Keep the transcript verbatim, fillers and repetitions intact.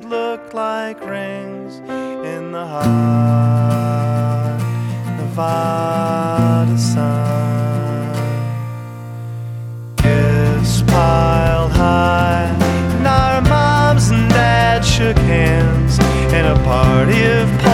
look like rings in the hot Nevada sun. Gifts piled high, and our moms and dads shook hands in a party of